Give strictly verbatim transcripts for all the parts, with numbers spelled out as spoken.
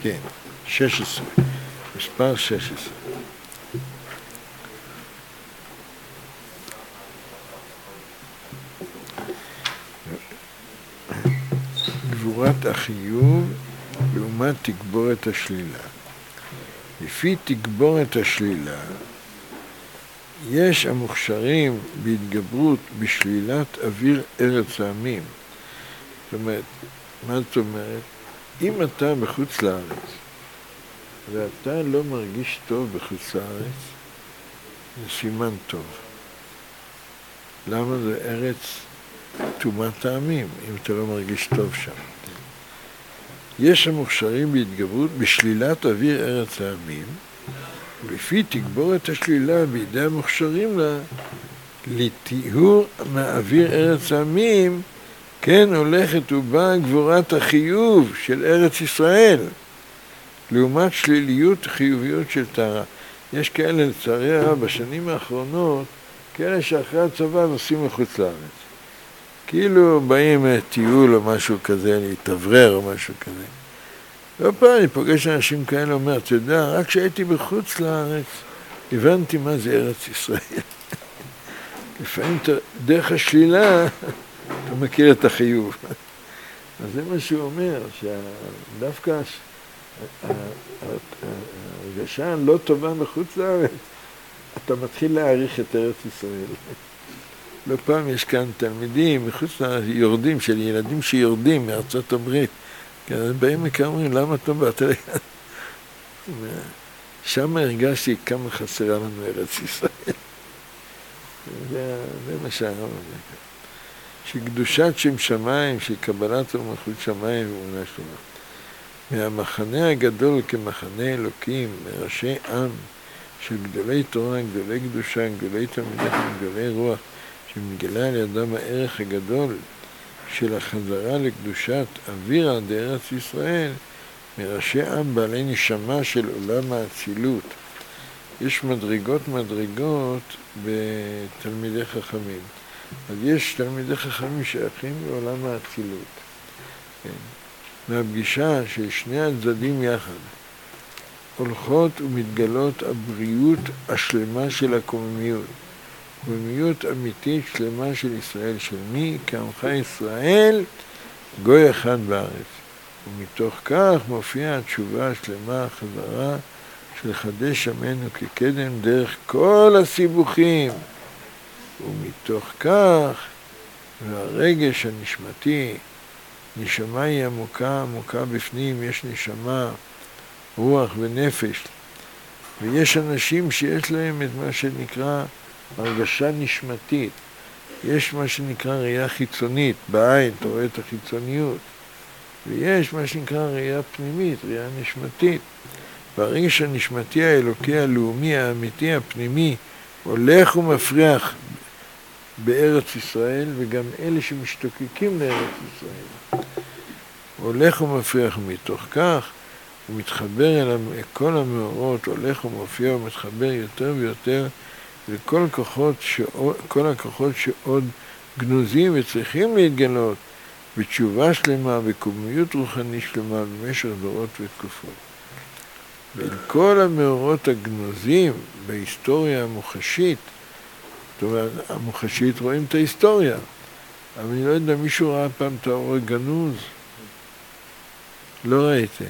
כן, שש עשרה, מספר שש עשרה. גבורת החיוב לעומת תגבורת השלילה. לפי תגבורת השלילה, יש המוכשרים בהתגברות בשלילת אוויר ארץ העמים. זאת אומרת, מה זאת אומרת? אם אתה בחוץ לארץ, ואתה לא מרגיש טוב בחוץ לארץ, זה סימן טוב. למה זה ארץ תומת העמים, אם אתה לא מרגיש טוב שם? יש המוכשרים בהתגברות בשלילת אוויר ארץ העמים, ולפי תגבורת השלילה בידי המוכשרים לה, לטיהור מהאוויר ארץ העמים, כן הולכת ובאה גבורת החיוב של ארץ ישראל, לעומת שליליות חיוביות של טהרה. יש כאלה לצערי הרב בשנים האחרונות, כאלה שאחרי הצבא נוסעים מחוץ לארץ. כאילו באים טיול או משהו כזה, להתאוורר או משהו כזה. לא פעם אני פוגש אנשים כאלה, אומר, אתה יודע, רק כשהייתי בחוץ לארץ, הבנתי מה זה ארץ ישראל. לפעמים דרך השלילה, אתה מכיר את החיוב. אז זה מה שהוא אומר, שדווקא ההרגשה לא טובה מחוץ לארץ, אתה מתחיל להעריך את ארץ ישראל. לא פעם יש כאן תלמידים מחוץ לארץ, יורדים, של ילדים שיורדים מארצות הברית, כי הם באים וכאומרים, למה אתה באת לכאן? שם הרגשתי כמה חסרה לנו ארץ ישראל. זה, זה מה שהרב הזה. שקדושת שם שמיים, שקבלת ומלכות שמיים ואמונה שלמה. מהמחנה הגדול כמחנה אלוקים, מראשי עם, של גדולי תורה, גדולי קדושה, גדולי תלמידי, גדולי רוח, שמגלה על ידם הערך הגדול של החזרה לקדושת אוויר עד ארץ ישראל, מראשי עם בעלי נשמה של עולם האצילות. יש מדרגות מדרגות בתלמידי חכמים. אז יש תלמידי חכמים שייכים לעולם האצילות. כן. מהפגישה של שני הצדדים יחד, הולכות ומתגלות הבריאות השלמה של הקוממיות. קוממיות אמיתית שלמה של ישראל, של מי כעמך ישראל, גוי אחד בארץ. ומתוך כך מופיעה התשובה השלמה, החזרה של חדש עמנו כקדם דרך כל הסיבוכים. ומתוך כך, והרגש הנשמתי, נשמה היא עמוקה, עמוקה בפנים, יש נשמה, רוח ונפש. ויש אנשים שיש להם את מה שנקרא הרגשה נשמתית. יש מה שנקרא ראייה חיצונית, בעין, אתה רואה את החיצוניות. ויש מה שנקרא ראייה פנימית, ראייה נשמתית. והרגש הנשמתי האלוקי הלאומי האמיתי הפנימי הולך ומפריח בארץ ישראל, וגם אלה שמשתוקקים לארץ ישראל. הולך ומפריח מתוך כך, הוא מתחבר אל כל המאורות, הולך ומופיע ומתחבר יותר ויותר לכל הכוחות שעוד, כל הכוחות שעוד גנוזים וצריכים להתגלות בתשובה שלמה, בקוממיות רוחנית שלמה במשך דורות ותקופות. בין כל המאורות הגנוזים בהיסטוריה המוחשית, זאת אומרת, המוחשית רואים את ההיסטוריה, אבל אני לא יודע, מישהו ראה פעם את האור הגנוז? לא ראיתי.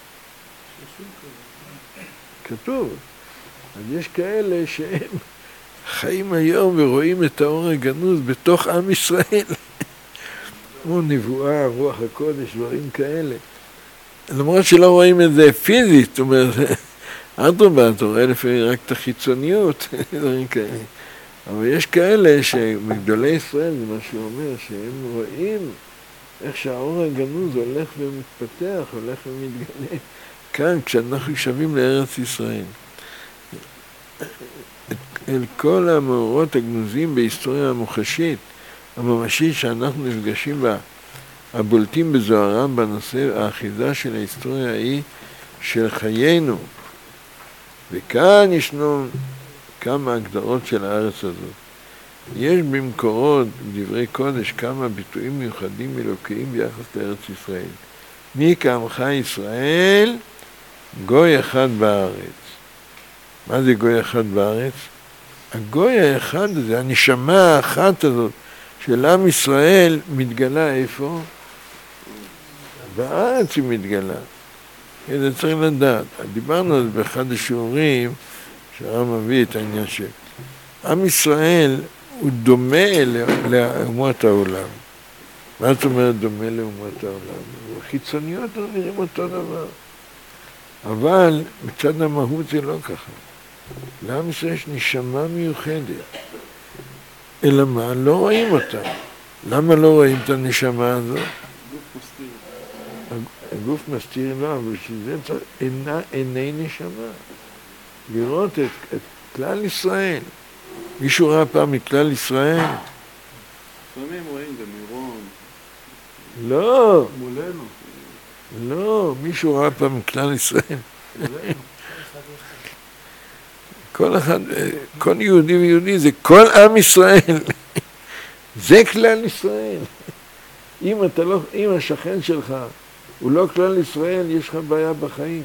כתוב. אז יש כאלה שהם חיים היום ורואים את האור הגנוז בתוך עם ישראל. כמו נבואה, רוח הקודש, דברים כאלה. למרות שלא רואים את זה פיזית, זאת אומרת, אדרבה, אתה רואה לפעמים רק את החיצוניות, דברים כאלה. אבל יש כאלה שמגדולי ישראל, זה מה שהוא אומר, שהם רואים איך שהאור הגנוז הולך ומתפתח, הולך ומתגלה. כאן, כשאנחנו שבים לארץ ישראל. אל כל המאורות הגנוזים בהיסטוריה המוחשית, הממשית שאנחנו נפגשים בה, הבולטים בזוהרם בנושא האחיזה של ההיסטוריה היא של חיינו. וכאן ישנו כמה הגדרות של הארץ הזאת. יש במקורות, בדברי קודש, כמה ביטויים מיוחדים אלוקיים ביחס לארץ ישראל. מי כעמך ישראל, גוי אחד בארץ. מה זה גוי אחד בארץ? הגוי האחד הזה, הנשמה האחת הזאת של עם ישראל מתגלה איפה? בארץ היא מתגלה. זה צריך לדעת. דיברנו על זה באחד השיעורים שהרב מביא את העניין של עם ישראל הוא דומה לאומות העולם. מה זאת אומרת דומה לאומות העולם? חיצוניות לא נראים אותו דבר. אבל מצד המהות זה לא ככה. לעם ישראל יש נשמה מיוחדת. אלא מה? לא רואים אותה. למה לא רואים את הנשמה הזאת? גוף מסתיר. הגוף מסתיר לא, אבל שזה צריך עיני, עיני נשמה. לראות את, את כלל ישראל. מישהו ראה פעם מכלל ישראל? לפעמים רואים במירון. לא. מולנו. לא, מישהו ראה פעם מכלל ישראל. כל אחד, כל יהודי ויהודי זה כל עם ישראל. זה כלל ישראל. אם אתה לא, אם השכן שלך הוא לא כלל ישראל, יש לך בעיה בחיים.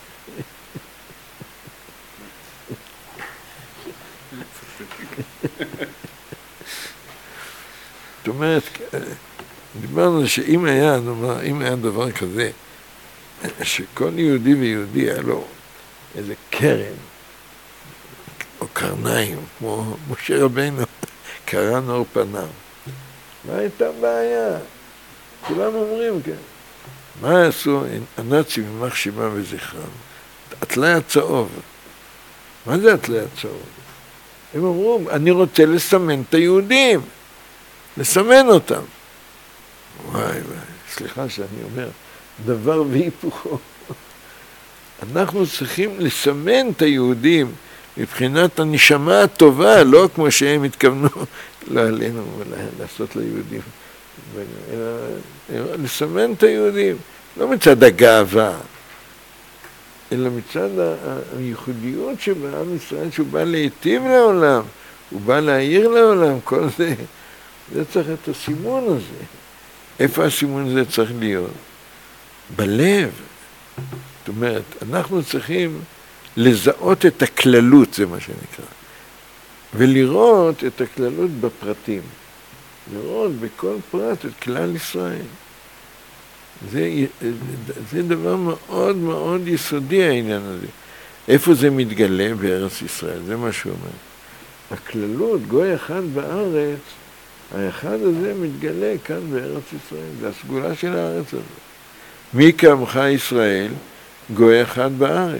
זאת אומרת, דיברנו שאם היה, נאמר, אם היה דבר כזה, שכל יהודי ויהודי היה לו איזה קרן, או קרניים, כמו משה רבינו, קרן אור פניו. מה הייתה בעיה? כולם אומרים, כן. מה עשו הנאצים יימח שמם וזכרם? התלי הצהוב. מה זה התלי הצהוב? הם אמרו, אני רוצה לסמן את היהודים, לסמן אותם. וואי וואי, סליחה שאני אומר, דבר והיפוכו. אנחנו צריכים לסמן את היהודים מבחינת הנשמה הטובה, לא כמו שהם התכוונו, לא עלינו, לעשות ליהודים, אלא לסמן את היהודים, לא מצד הגאווה, אלא מצד הייחודיות שבעם ישראל, שהוא בא להיטיב לעולם, הוא בא להעיר לעולם, כל זה, זה צריך את הסימון הזה. איפה הסימון הזה צריך להיות? בלב. זאת אומרת, אנחנו צריכים לזהות את הכללות, זה מה שנקרא, ולראות את הכללות בפרטים, לראות בכל פרט את כלל ישראל. זה, זה דבר מאוד מאוד יסודי העניין הזה. איפה זה מתגלה? בארץ ישראל, זה מה שהוא אומר. הכללות, גוי אחד בארץ, האחד הזה מתגלה כאן בארץ ישראל, זה הסגולה של הארץ הזאת. מי כעמך ישראל? גוי אחד בארץ.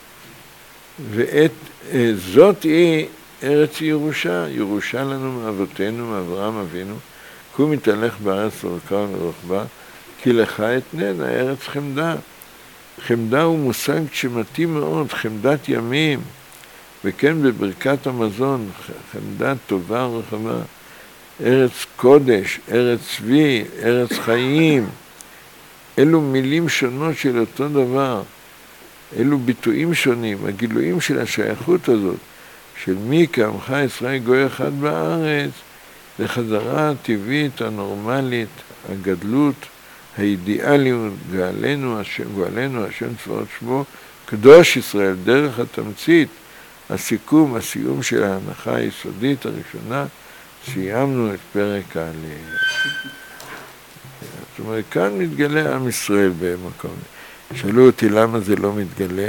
ואת זאת היא ארץ ירושה, ירושה לנו מאבותינו, מאברהם אבינו, קום מתהלך בארץ לרכה ולרוחבה, כי לך אתננה, ארץ חמדה. חמדה הוא מושג שמתאים מאוד, חמדת ימים, וכן בברכת המזון, חמדה טובה ורחבה, ארץ קודש, ארץ צבי, ארץ חיים, אלו מילים שונות של אותו דבר, אלו ביטויים שונים, הגילויים של השייכות הזאת, של מי כעמך ישראל גוי אחד בארץ, לחזרה הטבעית, הנורמלית, הגדלות, האידיאליות, גאלנו השם, גאלנו השם צבאות שמו, קדוש ישראל, דרך התמצית, הסיכום, הסיום של ההנחה היסודית הראשונה, סיימנו את פרק העלייה. זאת אומרת, כאן מתגלה עם ישראל במקום. שאלו אותי למה זה לא מתגלה.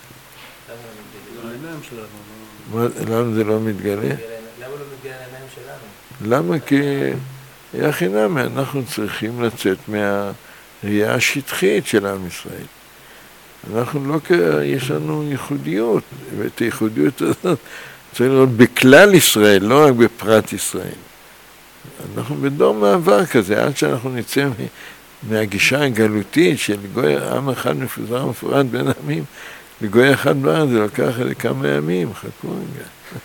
העיניים שלנו. למה זה לא מתגלה? למה לא מתגלה לעיניים שלנו? למה? כי היה חינם, אנחנו צריכים לצאת מהראייה השטחית של עם ישראל. אנחנו לא, יש לנו ייחודיות, ואת הייחודיות הזאת צריך לראות בכלל ישראל, לא רק בפרט ישראל. אנחנו בדור מעבר כזה, עד שאנחנו נצא מהגישה הגלותית של גוי עם אחד מפוזר ומפורד בין העמים, לגוי אחד בארץ זה לוקח לכמה ימים, חכו רגע.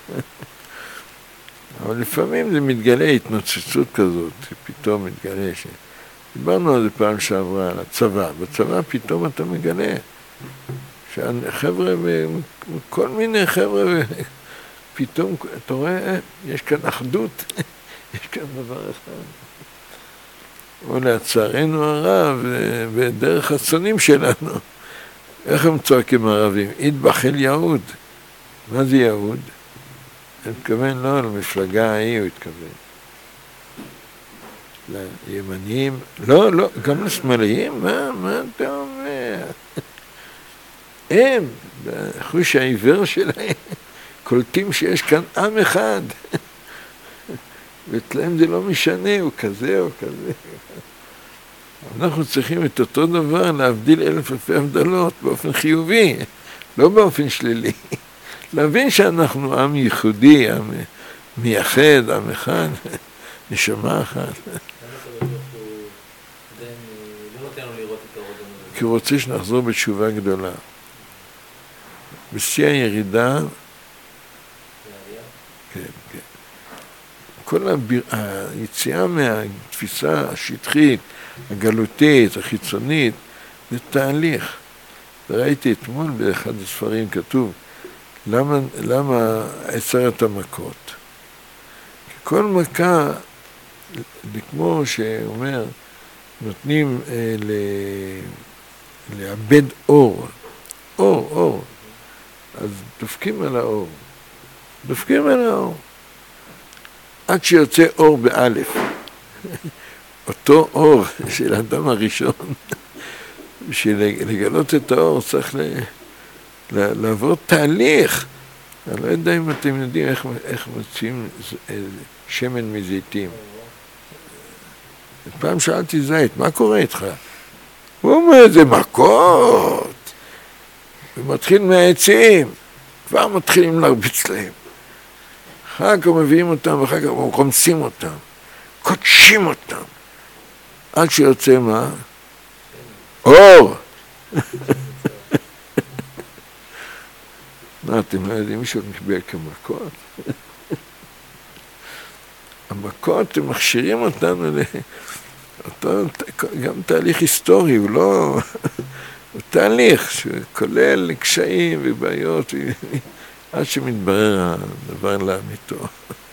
אבל לפעמים זה מתגלה התנוצצות כזאת, פתאום מתגלה ש... דיברנו על זה פעם שעברה, על הצבא. בצבא פתאום אתה מגלה שהחבר'ה, כל מיני חבר'ה, פתאום אתה רואה, יש כאן אחדות, יש כאן דבר אחד. או לצערנו הרב, ודרך הצונים שלנו, איך הם צועקים הערבים? ידבח אל יהוד. מה זה יהוד? אני מתכוון לא למפלגה ההיא, הוא התכוון. לימניים, לא, לא, גם לשמאליים, מה, מה אתה אומר? הם, בחוש העיוור שלהם, קולטים שיש כאן עם אחד. ואצלם זה לא משנה, הוא כזה או כזה. אנחנו צריכים את אותו דבר להבדיל אלף אלפי הבדלות באופן חיובי, לא באופן שלילי. להבין שאנחנו עם ייחודי, עם מייחד, עם אחד, נשמה אחת. כי הוא רוצה שנחזור בתשובה גדולה. בשיא הירידה, כן, כן. כל הביר... היציאה מהתפיסה השטחית, הגלותית, החיצונית, זה תהליך. וראיתי אתמול באחד הספרים כתוב, למה, למה עשרת המכות? כי כל מכה, זה כמו שאומר, נותנים אה, ל... לאבד אור, אור, אור. אז דופקים על האור, דופקים על האור. עד שיוצא אור באלף. אותו אור של האדם הראשון, בשביל לגלות את האור צריך ל... לעבור תהליך. אני לא יודע אם אתם יודעים איך, איך מוצאים שמן מזיתים. פעם שאלתי זית, מה קורה איתך? הוא אומר, זה מכות. ומתחיל מהעצים, כבר מתחילים להרביץ להם. אחר כך מביאים אותם, ואחר כך רומסים אותם, קודשים אותם. עד שיוצא מה? אור! מה, אתם לא יודעים מישהו מקבל כמכות? המכות, הם מכשירים אותנו לאותו, גם תהליך היסטורי, הוא לא... הוא תהליך שכולל קשיים ובעיות, עד שמתברר הדבר לאמיתו.